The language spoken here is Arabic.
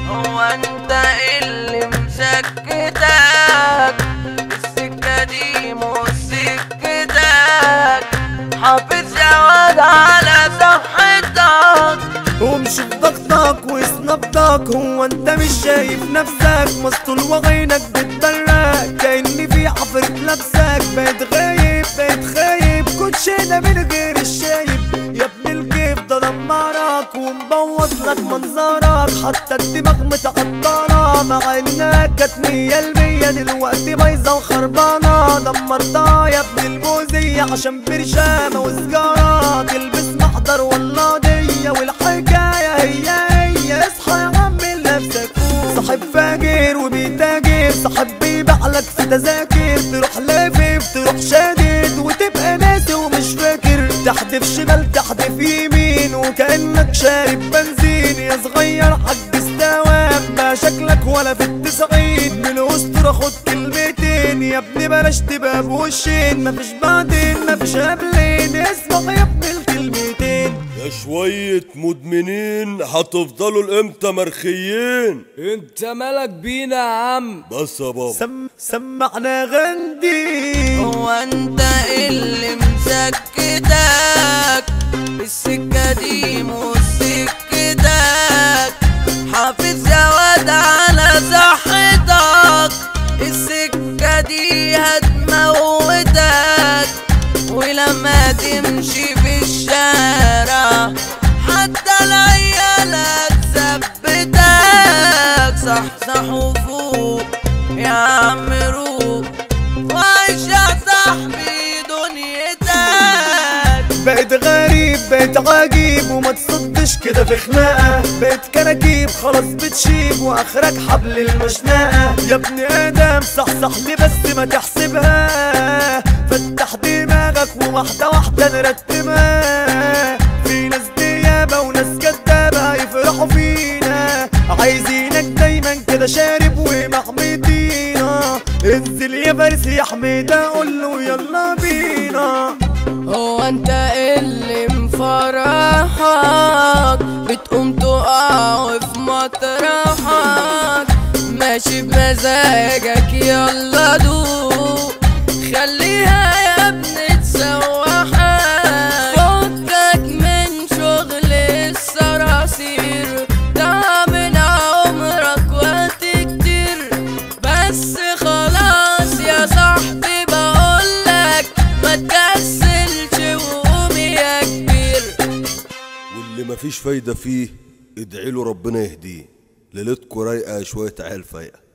هو انت اللي مسكتك السكة دي مش سكتك، حافظ يا واد على صحتك وامشي بضغطك واسنبضك. هو انت مش شايف نفسك مسطول وعينك بتبرق كأني في عفرة لابسك؟ بقيت غايب بقيت خايب كوتشينة من غير الشايب يا ابن الكيف ده دمرك ومبوظ لك منظرك، حتى الدماغ متعطلة مع انها كانت 100% دلوقتي بايظة وخربانة. دمرتها يا ابن البوزية عشان برشامة وسجارة، تلبس محضر ولا ضية والحكاية هي اصحى يا عم لنفسك. صاحب فاجر وبيتاجر، صاحب بيبيعلك في تذاكر، تروح لافف تروح شادد وتبقى ناسي ومش فاكر، تحدف شمال تحدف يمين وكأنك شارب بنزين. يا صغير عجز دوام ما شكلك ولا في التسعين، من الأسطورة خد كلمتين يا ابني بلاش تبقى بوشين، مفيش بعدين مفيش قبلين، اسمع يا ابني الكلمتين. يا شوية مدمنين هتفضلوا لامتى مرخيين؟ انت مالك بينا يا عم؟ بس يا بابا سمعنا غندي. هو انت اللي مسكتك السكة دي مش سكتك، حافظ يا واد على صحتك السكة دي هتموتك، ولما تمشي في الشارع حتى العيال هتثبتك. صحصح وفوق يا عم روق وعيش يا صاحبي دنيتك. بقيت غريب بقيت عجيب وما تصدش كده في خناقة، بقيت كراكيب خلاص بتشيب واخرك حبل المشنقة. يا ابني ادم صحصح لي بس ما تحسبها، فتح دماغك وواحدة واحدة نرتبها. في ناس ديابة وناس كدابة يفرحوا فينا، عايزينك دايما كده شارب ومحمدينا. انزل يا فارس يا حميدة قوله يلا بينا. هو انت اللي مفرحك بتقوم تقع في مطرحك، ماشي بمزاجك يلا دوق خليها يا ابني تسوحك. فكك من شغل الصراصير ده من عمرك وقت كتير، بس خلاص يا صاحبي بقولك ما تكسلش وقوم يا كبير. واللي مفيش فايدة فيه ادعيله ربنا يهديه. ليلتكوا رايقة شوية عيال فايقة.